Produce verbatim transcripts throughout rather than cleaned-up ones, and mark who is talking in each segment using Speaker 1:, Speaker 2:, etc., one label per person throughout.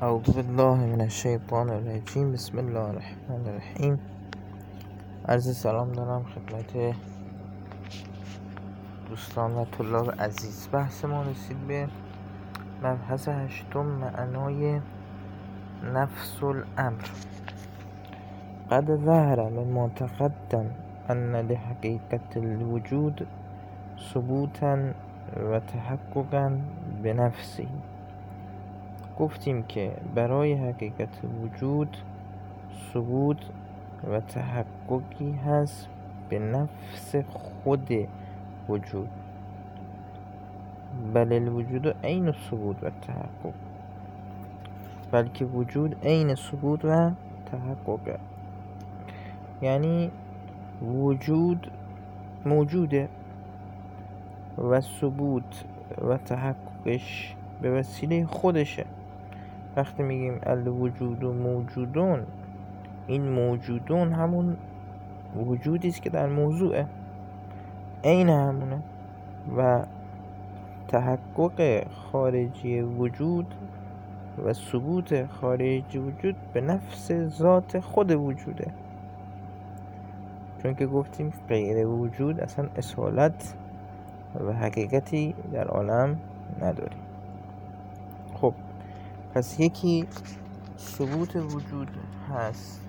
Speaker 1: اعوذ بالله من الشیطان الرجیم. بسم الله الرحمن الرحیم. عرض سلام دارم خدمت دوستان و طلاب عزیز. بحث ما رسید به مبحث هشتم، معنای نفس الامر. قد ظهر من ما تقدم ان لحقیقت الوجود ثبوتا و تحققا به نفسی. گفتیم که برای حقیقت وجود ثبوت و تحققی هست به نفس خود وجود، بل الوجود عین الثبوت و تحقق، بلکه وجود عین ثبوت و تحقق، یعنی وجود موجوده و ثبوت و تحققش به وسیله خودشه. وقتی میگیم الوجود و موجودون، این موجودون همون وجودی است که در موضوعه، عین همونه، و تحقق خارجی وجود و ثبوت خارجی وجود به نفس ذات خود وجوده. چون که گفتیم غیر وجود اصلا اصالت و حقیقتی در عالم نداره. خب پس یکی ثبوت وجود هست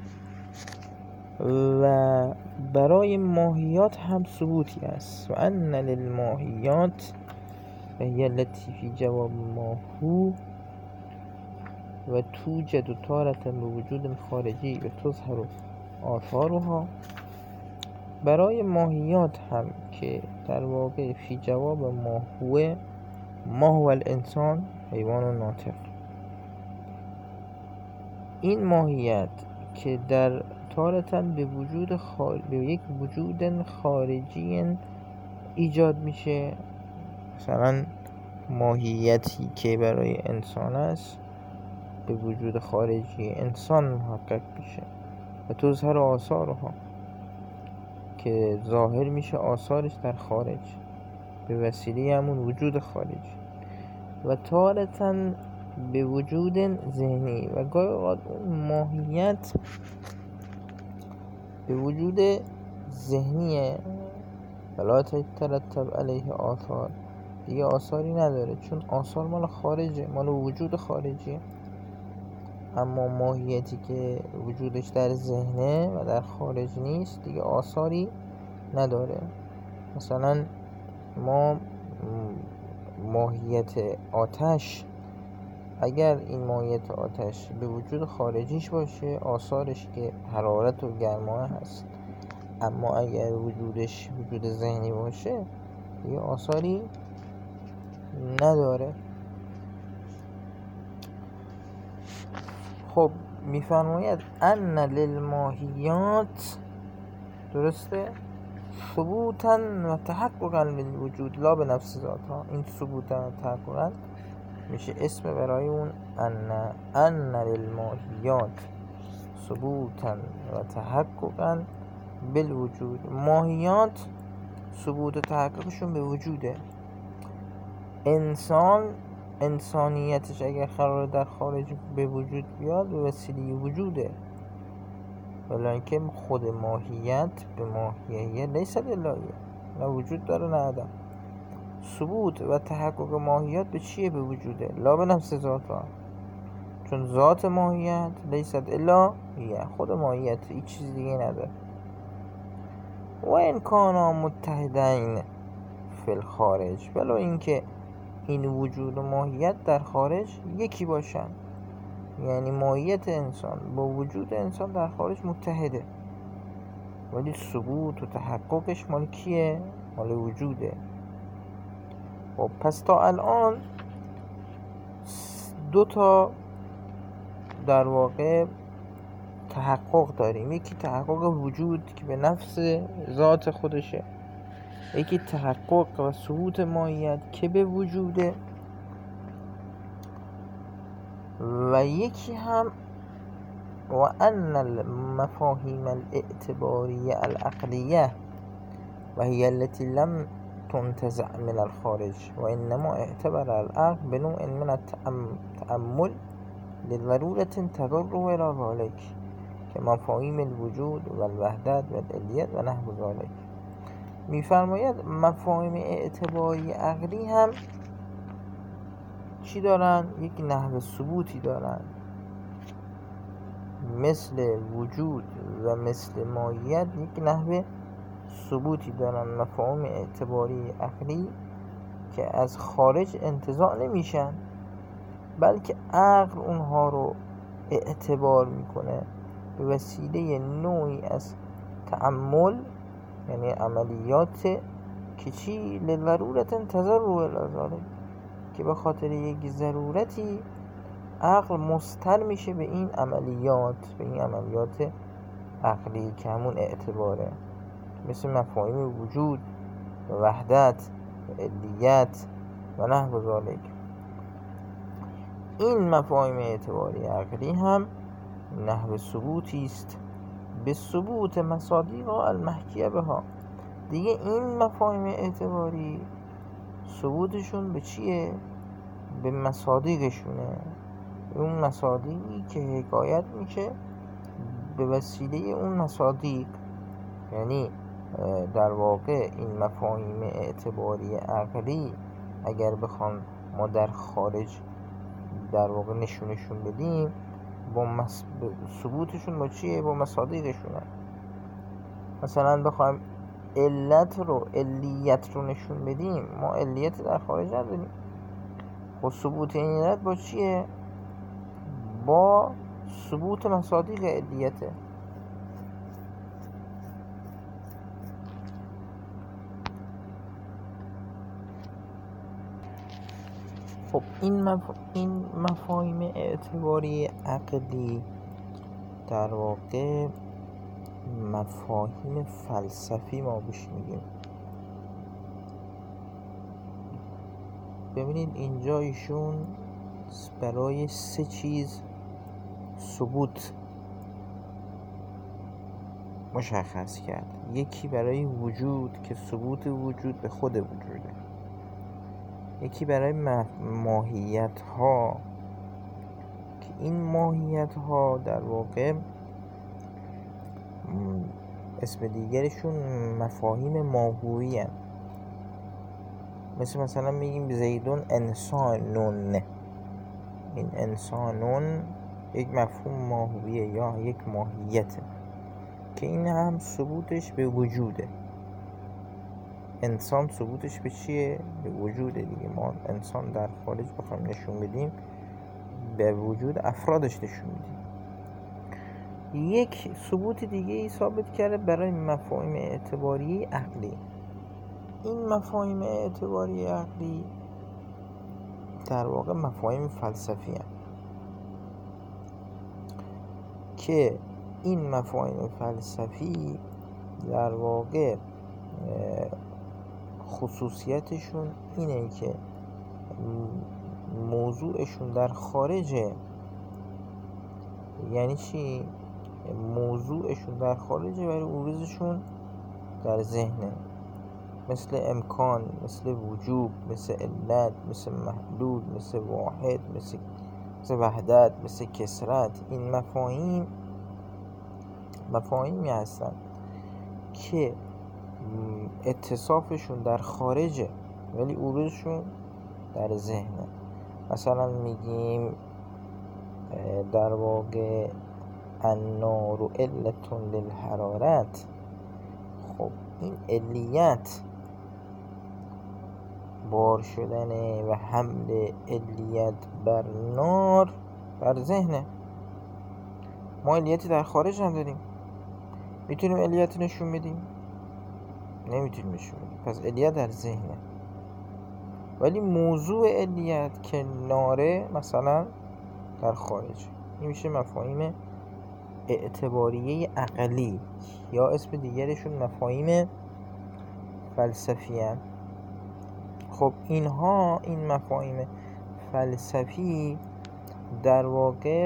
Speaker 1: و برای ماهیات هم ثبوتی است. و ان للماهیات و هی التي فی جواب ما هو و توجد تارة به وجود خارجی و تظهر آثارها. برای ماهیات هم که در واقع فی جواب ما هو، ما هو الانسان حیوان ناطق، این ماهیت که در تارتن به وجود خار... به یک وجود خارجی ایجاد میشه، مثلا ماهیتی که برای انسان است به وجود خارجی انسان محقق میشه و تظهر آثارها، که ظاهر میشه آثارش در خارج به وسیله همون وجود خارجی. و تارتن به وجود ذهنی، و گاهی اوقات اون ماهیت به وجود ذهنیه، ولا تترتب علیه آثار، دیگه آثاری نداره چون آثار مال خارجه، مال وجود خارجیه. اما ماهیتی که وجودش در ذهنه و در خارج نیست دیگه آثاری نداره. مثلا ما ماهیت آتش، اگر این ماهیت آتش به وجود خارجیش باشه آثارش که حرارت و گرما هست، اما اگر وجودش وجود ذهنی باشه یه آثاری نداره. خب میفرماید ان للماهیات، درسته، ثبوتا و تحققا للوجود لا به نفس ذاتها. این ثبوتا و تحققا میشه اسم برای اون ان ان للماهیات ثبوتا و تحققا بالوجود. ماهیات ثبوت و تحققشون به وجوده. انسان انسانیتش اگر قرار در خارج به وجود بیاد به وسیله وجوده، ولیکن خود ماهیت به ماهیه لیس الهیه، نه وجود داره نه عدم. ثبوت و تحقق ماهیت به چیه؟ به وجوده، لا به نفس ذاتها، چون ذات ماهیت لیست الا هیه، خود ماهیت هیچ چیز دیگه نداره. و این کانا متحدین فی الخارج، ولو اینکه این وجود و ماهیت در خارج یکی باشن، یعنی ماهیت انسان با وجود انسان در خارج متحده، ولی ثبوت و تحققش مال کیه؟ مال وجوده. خب پس تا الان دو تا در واقع تحقق داریم. یکی تحقق وجود که به نفس ذات خودشه، یکی تحقق و ثبوت ماهیت که به وجوده، و یکی هم و ان المفاهیم الاعتباریه العقلیه و هی التي لم تنتزع من الخارج و انما اعتبر العقل بنوع من التأمل لضرورة تضر إلى ذلك كمفاهیم الوجود و الوحدت و العلیت و نحو ذلك. میفرماید مفاهیم اعتباری عقلی هم چی دارن؟ یک نحو ثبوتی دارن، مثل وجود و مثل ماهیت یک نحو ثبوتی دارن. مفاهیم اعتباری عقلی که از خارج انتزاع نمیشن، بلکه عقل اونها رو اعتبار میکنه به وسیله نوعی از تأمل، یعنی عملیات که چی؟ لضرورت تضر الی ذلک، که به خاطر یک ضرورتی عقل مضطر میشه به این عملیات، به این عملیات عقلی که همون اعتباره، مثل مفاهیم وجود و وحدت و علیت و نحو ذلک. این مفاهیم اعتباری عقلی هم نحو ثبوتی است به ثبوت مصادیق المحکیه بها. دیگه این مفاهیم اعتباری ثبوتشون به چیه؟ به مصادیقشونه، به اون مصادیقی که حکایت میشه به وسیله اون مصادیق. یعنی در واقع این مفاهیم اعتباری عقلی اگر بخوام ما در خارج در واقع نشونشون بدیم، با مس... ثبوتشون با چیه؟ با مصادیقشونه. مثلا بخوایم علت رو علیت رو نشون بدیم، ما علیت در خارج نداریم، خب ثبوت این علت با چیه؟ با ثبوت مصادیق علیته. خب این, مف... این مفاهیم اعتباری عقلی در واقع مفاهیم فلسفی ما بهش میگیم. ببینید اینجا ایشون برای سه چیز ثبوت مشخص کرد. یکی برای وجود که ثبوت وجود به خود وجوده، یکی برای ماهیت ها که این ماهیت ها در واقع اسم دیگرشون مفاهیم ماهویی هستند. مثل مثلا میگیم زیدون انسانون، این انسانون یک مفهوم ماهویه یا یک ماهیته که این هم ثبوتش به وجوده. انسان ثبوتش به چیه؟ به وجوده دیگه. ما انسان در خارج بخوایم نشون بدیم، به وجود افرادش نشون میدیم. یک ثبوت دیگه ای ثابت کرده برای مفاهیم اعتباری عقلی. این مفاهیم اعتباری عقلی در واقع مفاهیم فلسفی هست که این مفاهیم فلسفی در واقع خصوصیتشون اینه که موضوعشون در خارجه. یعنی چی؟ موضوعشون در خارجه ولی عروضشون در ذهنه، مثل امکان، مثل وجوب، مثل علت، مثل محدود، مثل واحد، مثل مثل وحدت، مثل کثرت. این مفاهیم مفاهیمی هستن که اتصافشون در خارجه ولی عروضشون در ذهنه. مثلا میگیم در واقع النار علت للحرارت. خب این علیت بار شدن و حمل علیت بر نار در ذهنه. ما علیتی در خارج نداریم. میتونیم علیت نشون بدیم؟ نمیتونیم نشون بدیم. پس علیت در ذهنه، ولی موضوع علیت که ناره مثلا در خارج. این میشه مفاهیم اعتباریه عقلی یا اسم دیگرشون مفاهیم فلسفی هست. خب اینها این مفاهیم فلسفی در واقع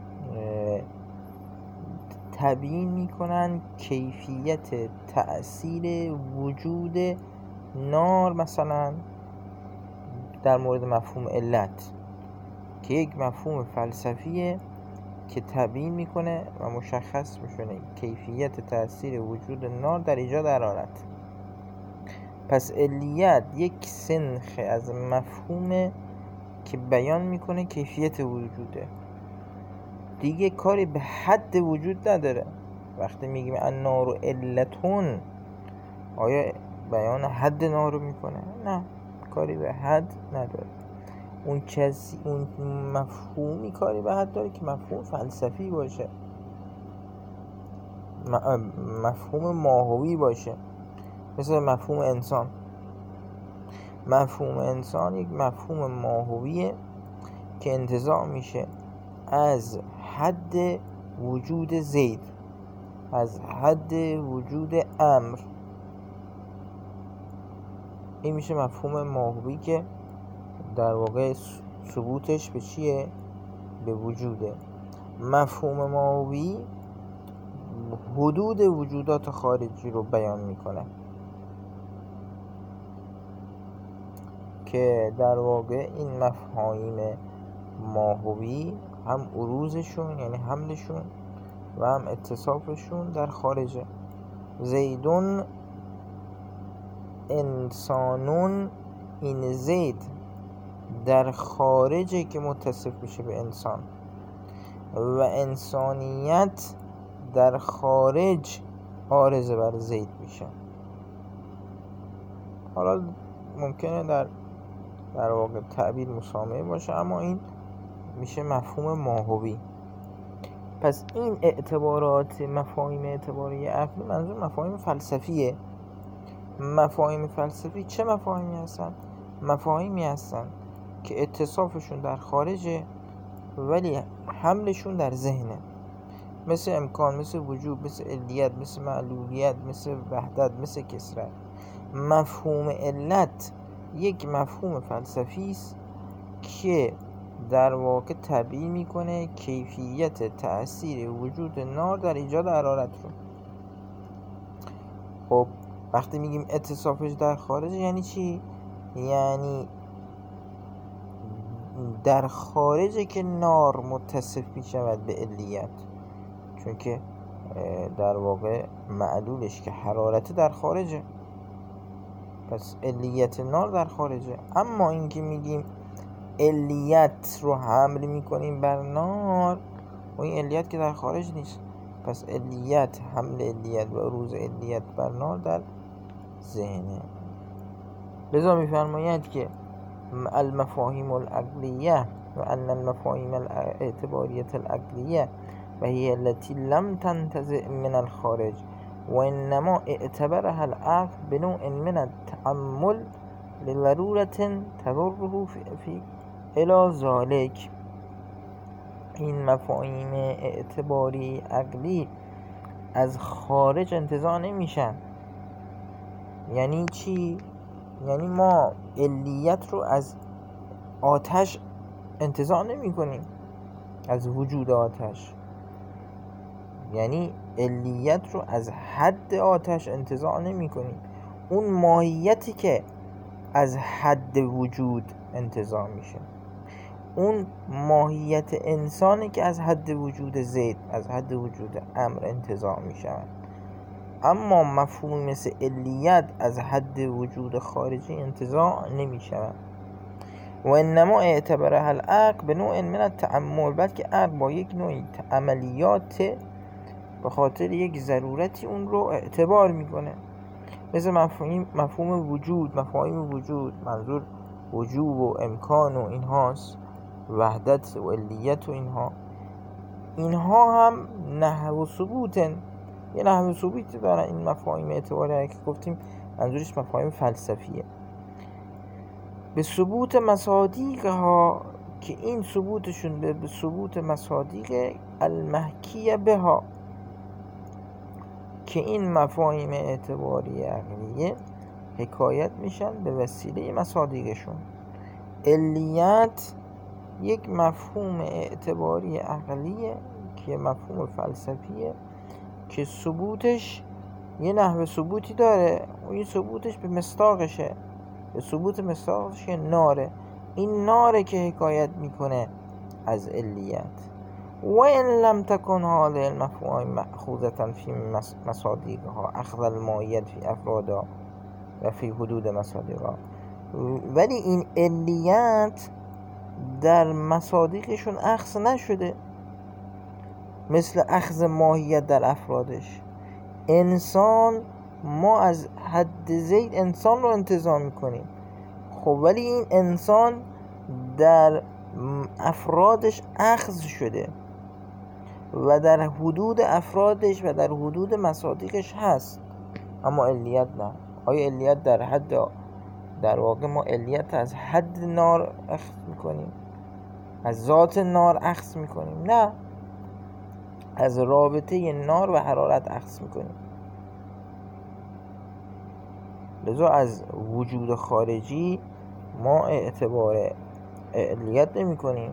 Speaker 1: تبیین میکنن کیفیت تأثیر وجود نار مثلا در مورد مفهوم علت. که یک مفهوم فلسفیه که تبیین میکنه و مشخص میکنه کیفیت تأثیر وجود نار در ایجاد حرارت. پس علیت یک سنخ از مفهومه که بیان میکنه کیفیت وجوده، دیگه کاری به حد وجود نداره. وقتی میگیم النار علتون، آیا بیان حد نار رو میکنه؟ نه، کاری به حد نداره. اون کسی اون مفهومی کاری به حد داره که مفهوم فلسفی باشه، مفهوم ماهوی باشه، مثل مفهوم انسان. مفهوم انسان یک مفهوم ماهویه که انتزاع میشه از حد وجود زید، از حد وجود امر. این میشه مفهوم ماهوی که در واقع ثبوتش به چیه؟ به وجوده. مفهوم ماهوی حدود وجودات خارجی رو بیان میکنه که در واقع این مفاهیم ماهوی هم عروضشون یعنی حملشون و هم اتصافشون در خارجه. زیدون انسانون، این زید در خارجه که متصف میشه به انسان، و انسانیت در خارج عارضه بر زید میشه. حالا ممکنه در در واقع تعبیر مسامحه باشه، اما این میشه مفهوم ماهوی. پس این اعتبارات مفاهیم اعتباری عقلی منظور مفاهیم فلسفیه. مفاهیم فلسفی چه مفاهیمی هستن؟ مفاهیمی هستن که اتصافشون در خارجه ولی حملشون در ذهنه، مثل امکان، مثل وجود، مثل علیت، مثل معلولیت، مثل وحدت، مثل کثرت. مفهوم علت یک مفهوم فلسفی است که در واقع تبیین میکنه کیفیت تأثیر وجود نار در ایجاد حرارت رو. خب وقتی میگیم اتصافش در خارج یعنی چی؟ یعنی در خارجه که نار متصف میشود به علیت، چون که در واقع معلولش که حرارت در خارجه، پس علیت نار در خارجه. اما این که میگیم علیت رو حمل میکنیم بر نار و این علیت که در خارج نیست، پس علیت، حمل علیت و عروض علیت بر نار در ذهنه. لذا میفرماید که المفاهیم العقلیه و ان المفاهیم الاعتباریه العقلیه و هي التي لم تنتزع من الخارج و انما اعتبرها العقل بنوع من التأمل لضرورة تضره في الى ذلك. این مفاهیم اعتباری عقلی از خارج انتزاع نمیشن. یعنی چی؟ یعنی ما علیت رو از آتش انتزاع نمی کنیم، از وجود آتش. یعنی علیت رو از حد آتش انتزاع نمی کنیم، اون ماهیتی که از حد وجود انتزاع میشه، اون ماهیت انسانی که از حد وجود زید، از حد وجود امر انتزاع میشه. اما مفهوم مثل علیت از حد وجود خارجی انتزاع نمیشه. و انما اعتبرها العقل به نوع من التأمل، بلکه عقل با یک نوعی عملیات به خاطر یک ضرورتی اون رو اعتبار میکنه. مثل مفهوم مفهوم وجود، مفاهیم وجود منظور وجوب و امکان و اینهاست، وحدت و علیت و اینها اینها هم نحو ثبوتن، یه نحو ثبوتی دارن. این مفاهیم اعتباری که گفتیم منظورش مفاهیم فلسفیه، به ثبوت مصادیق ها، که این ثبوتشون به ثبوت مصادیق المحکیه بها، که این مفاهیم اعتباری عقلیه حکایت میشن به وسیله مصادیقشون. علیت یک مفهوم اعتباری عقلیه که مفهوم فلسفیه که ثبوتش یه نحو ثبوتی داره و این ثبوتش به مصداقشه، به ثبوت مصداقش که ناره. این ناره که حکایت میکنه از علیت. و ان لم تکن هذه المفاهیم مأخوذة فی مصادیقها اخذ الماهیت فی افرادها و فی حدود مصادیقها، ولی این علیت در مصادیقشون اخذ نشده مثل اخذ ماهیت در افرادش. انسان، ما از حد زید انسان رو انتزاع میکنیم، خب ولی این انسان در افرادش اخذ شده و در حدود افرادش و در حدود مصادیقش هست، اما علیت نه. آیا علیت در حد، در واقع ما علیت از حد نار اخذ میکنیم، از ذات نار اخذ میکنیم؟ نه، از رابطه نار و حرارت اخذ میکنیم. لذا از وجود خارجی ما اعتبار علیت نمی کنیم.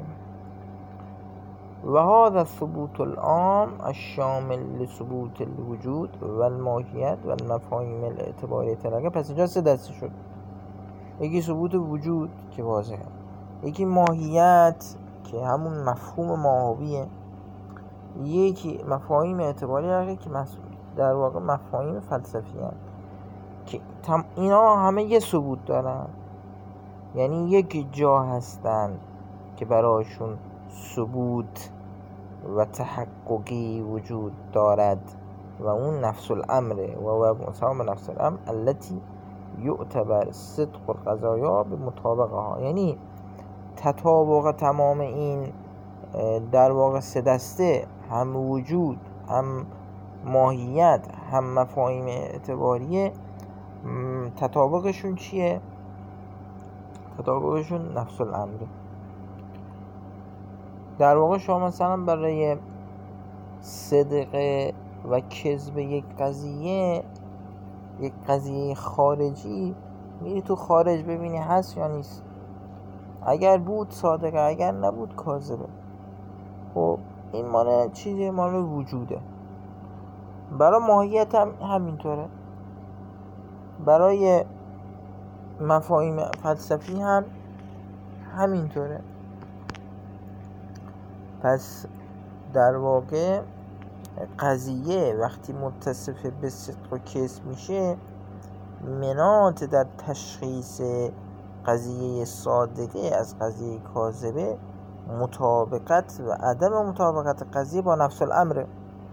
Speaker 1: و هذا الثبوت العام الشامل لثبوت الوجود و الماهیت و المفاهیم الاعتباری تلقی. پس اینجا سه دسته شد: یکی ثبوت وجود که واضحه، یکی ماهیت که همون مفهوم ماهویه، یکی مفاهیم اعتباری تلقی که در واقع مفاهیم فلسفی هست که اینا همه یه ثبوت دارن، یعنی یک جا هستن که برایشون ثبوت و تحققی وجود دارد و اون نفس الامره و و مساوم نفس الامر التي یعتبر صدق القضایا به مطابقها. یعنی تطابق تمام این در واقع سه دسته، هم وجود، هم ماهیت، هم مفاهیم اعتباریه، تطابقشون چیه؟ تطابقشون نفس الامره. در واقع شما مثلا برای صدق و کذب یک قضیه، یک قضیه خارجی، میری تو خارج ببینی هست یا نیست. اگر بود صادقه، اگر نبود کاذبه. خب این مال چیزی، مال وجوده. برای ماهیت هم همینطوره، برای مفاهیم فلسفی هم همینطوره. پس در واقع قضیه وقتی متصف به صدق و کذب میشه، مناط در تشخیص قضیه صادقه از قضیه کاذبه مطابقت و عدم مطابقت قضیه با نفس الامره،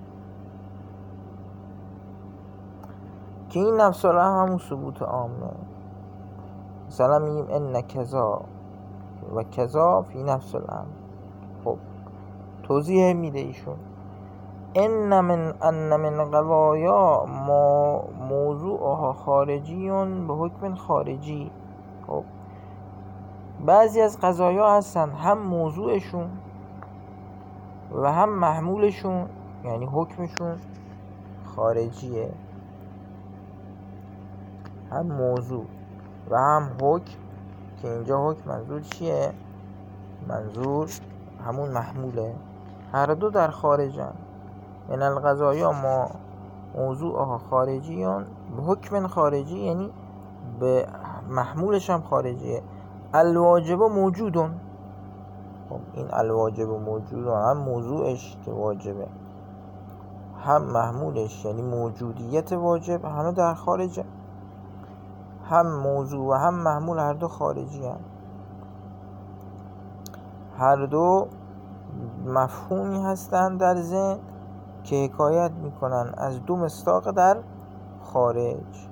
Speaker 1: که این نفس الامر همون ثبوت عامه. مثلا میگیم ان کذا و کذا فی نفس الامر. خب توضیح میده ایشون ان من ان من قضایا ما موضوعها خارجیون به حکم خارجی. خب بعضی از قضایا هستن هم موضوعشون و هم محمولشون، یعنی حکمشون خارجیه، هم موضوع و هم حکم، که اینجا حکم منظور چیه؟ منظور همون محموله. هر دو در خارجن. من القضایا ما موضوعها خارجیان به حکم خارجی، یعنی به محمولش هم خارجیه. الواجب موجودون. خب این الواجب موجودون هم موضوعش که واجبه، هم محمولش یعنی موجودیت واجب، همه در خارجه. هم موضوع و هم محمول هر دو خارجی هم. هر دو مفهومی هستند در ذهن که حکایت میکنن از دو مصداق در خارج.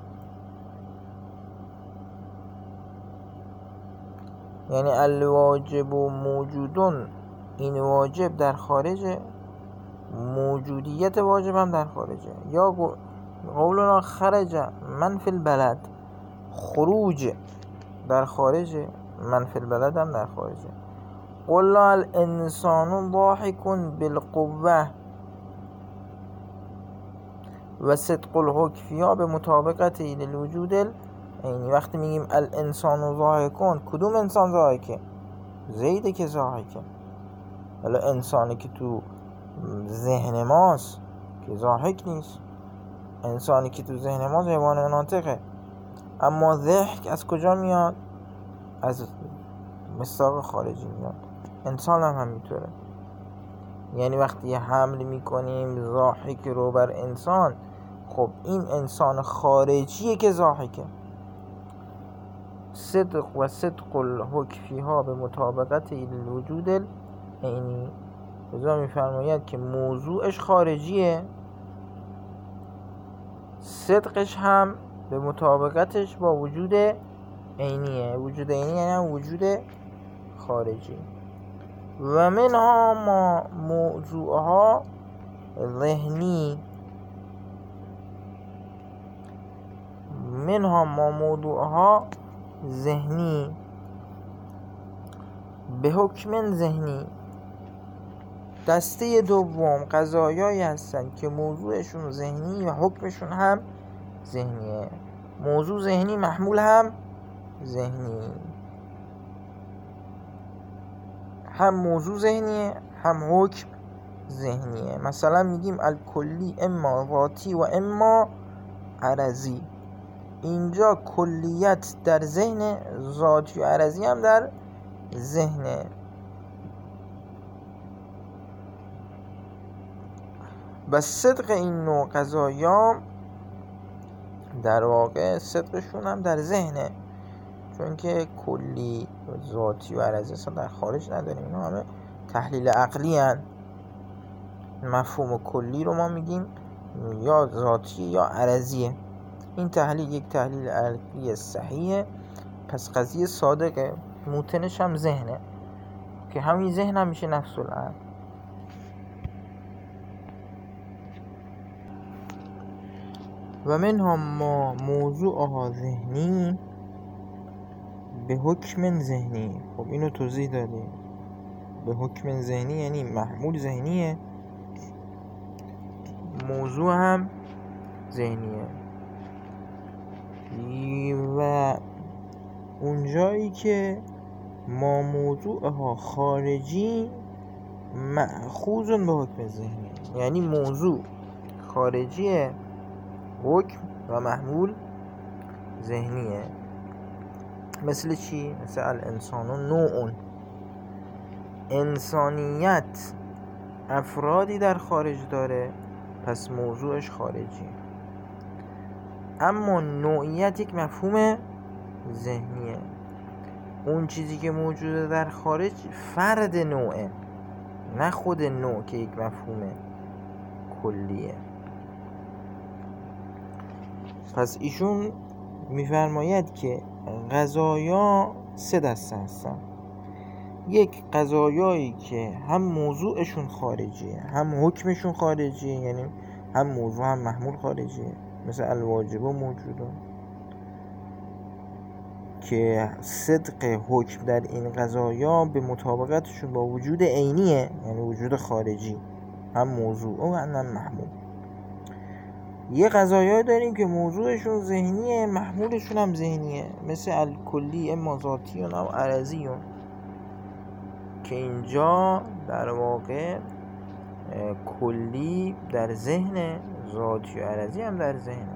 Speaker 1: یعنی الواجب و موجودون، این واجب در خارجه، موجودیت واجب هم در خارجه. یا قولنا خرج من فی البلد، خروج در خارجه، من فی البلد هم در خارجه. قلنا الانسان ضاحک بالقوه و صدق الحکم فیها به مطابقت للوجود. یعنی وقتی میگیم الانسان ضاحکون، کدوم انسان ضاحکه؟ زیده که ضاحکه. ولی انسانی که تو ذهن ماست که ضاحک نیست. انسانی که تو ذهن ماست حیوان ناطقه. اما ضحک از کجا میاد؟ از مصداق خارجی میاد. انسان هم همینطوره. یعنی وقتی حمل میکنیم ضاحک رو بر انسان، خب این انسان خارجیه که ضاحکه. صدق و صدق الحکم فیها به مطابقت الوجود العینی، رضا میفرماید که موضوعش خارجیه، صدقش هم به مطابقتش با وجود عینیه. وجود عینی یعنی هم وجود خارجی. و منها ما موضوعها ذهنی، منها ما موضوعها ذهنی به حکم ذهنی. دسته دوم قضایایی هستن که موضوعشون ذهنی و حکمشون هم ذهنیه. موضوع ذهنی، محمول هم ذهنی. هم موضوع ذهنیه هم حکم ذهنیه. مثلا میگیم الکلی اما ذاتی و اما عرضی. اینجا کلیت در ذهن، ذاتی و عرضی هم در ذهنه. و صدق این نوع قضایا در واقع صدقشون هم در ذهنه، چون که کلی و ذاتی و عرضی اصلا در خارج نداریم، اینا همه تحلیل عقلی هن. مفهوم کلی رو ما میگیم یا ذاتی یا عرضیه. این تحلیل یک تحلیل عقلی صحیحه، پس قضیه صادقه، موتنش هم ذهنه که همین ذهن هم میشه نفس العقل. و منها ما موضوعها ذهنی به حکم ذهنی. خب اینو توضیح دادیم. به حکم ذهنی یعنی محمول ذهنیه، موضوع هم ذهنیه. و اونجایی که ما موضوعها خارجی مأخوذ به حکم ذهنی، یعنی موضوع خارجیه، حکم و محمول ذهنیه. مثل چی؟ مثل الانسان نوع، انسانیت افرادی در خارج داره، پس موضوعش خارجی. اما نوعیت یک مفهوم ذهنیه. اون چیزی که موجوده در خارج فرد نوعه، نه خود نوع که یک مفهوم کلیه. پس ایشون میفرماید که قضایا سه دسته هستن. یک قضایایی که هم موضوعشون خارجیه هم حکمشون خارجیه، یعنی هم موضوع هم محمول خارجیه، مثل الواجبه موجوده که صدق حکم در این قضایا به مطابقتشون با وجود عینیه، یعنی وجود خارجی، هم موضوع و هم محمول. یه قضایایی داریم که موضوعشون ذهنیه، محمولشون هم ذهنیه، مثل الکلی اما ذاتیون او عرضیون، که اینجا در واقع کلی در ذهن، ذاتی و عرضی هم در ذهن.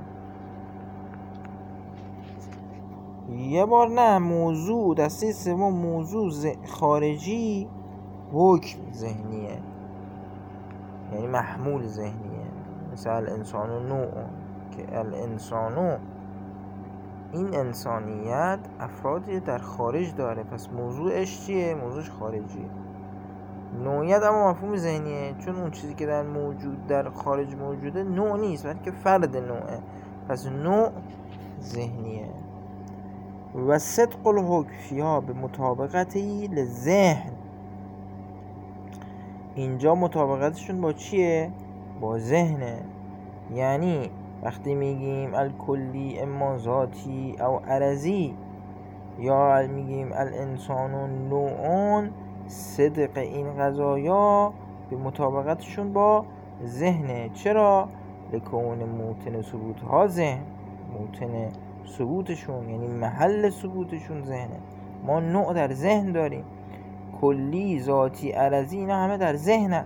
Speaker 1: یه بار نه، موضوع دسته سوم موضوع خارجی، حکم ذهنیه، یعنی محمول ذهنیه، مثل الانسان نوع، که الانسانو این انسانیت افرادی در خارج داره، پس موضوعش چیه؟ موضوعش خارجی. نوعیت اما مفهوم ذهنیه، چون اون چیزی که در موجود در خارج موجوده نوع نیست، بلکه فرد نوعه، پس نوع ذهنیه. و صدق الحکم فیها به مطابقتی لذهن، اینجا مطابقتشون با چیه؟ با ذهنه. یعنی وقتی میگیم الکلی اما ذاتی او عرضی، یا میگیم الانسان نوعون، صدق این قضایا به مطابقتشون با ذهنه. چرا؟ لکون موتن ثبوت ها ذهن، موتن ثبوتشون یعنی محل ثبوتشون ذهنه. ما نوع در ذهن داریم، کلی، ذاتی، عرضی، اینا همه در ذهنه.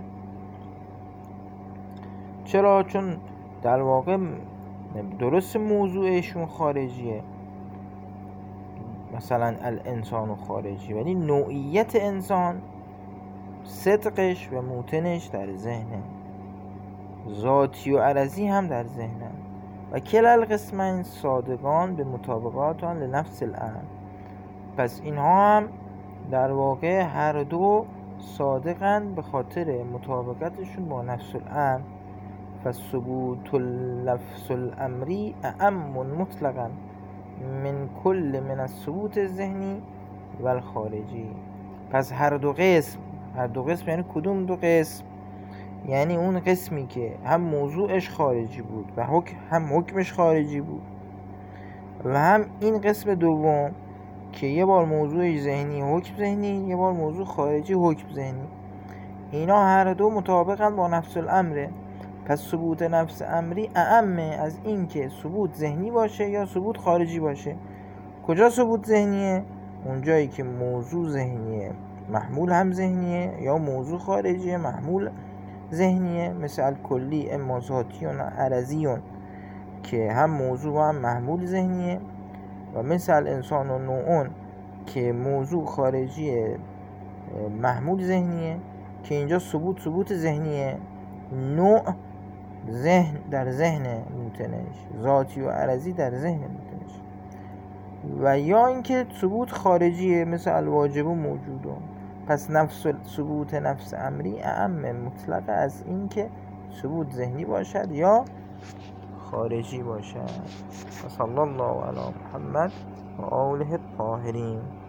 Speaker 1: چرا؟ چون در واقع درست موضوعشون خارجیه، مثلا الانسان خارجی، ولی نوعیت انسان صدقش و موتنش در ذهنه، ذاتی و عرضی هم در ذهنه. و کل القسمین صادقان به مطابقات آن لنفس الامر. پس اینها هم در واقع هر دو صادقن به خاطر مطابقتشون با نفس الامر. فثبوت اللفظ الامری اعم مطلقا من کل من الثبوت الذهنی و الخارجی. پس هر دو قسم، هر دو قسم یعنی کدوم دو قسم؟ یعنی اون قسمی که هم موضوعش خارجی بود و حکم هم حکمش خارجی بود، و هم این قسم دوم که یه بار موضوعش ذهنی حکم ذهنی، یه بار موضوع خارجی حکم ذهنی، اینا هر دو مطابقن با نفس الامره. پس ثبوت نفس امری اعمه از این که ثبوت ذهنی باشه یا ثبوت خارجی باشه. کجا ثبوت ذهنیه؟ اونجایی که موضوع ذهنیه محمول هم ذهنیه، یا موضوع خارجیه محمول ذهنیه، مثل کلی اما ذاتیون و عرضیون که هم موضوع و هم محمول ذهنیه، و مثل انسان و نوعون که موضوع خارجیه محمول ذهنیه، که اینجا ثبوت ثبوت ذهنیه، نوع ذهن در ذهن موتنش، ذاتی و عرضی در ذهن موتنش. و یا اینکه ثبوت خارجیه مثل الواجب و موجودون. پس نفس ثبوت نفس امری اعم مطلق از این که ثبوت ذهنی باشد یا خارجی باشد. صلی الله علی محمد و آله الطاهرین.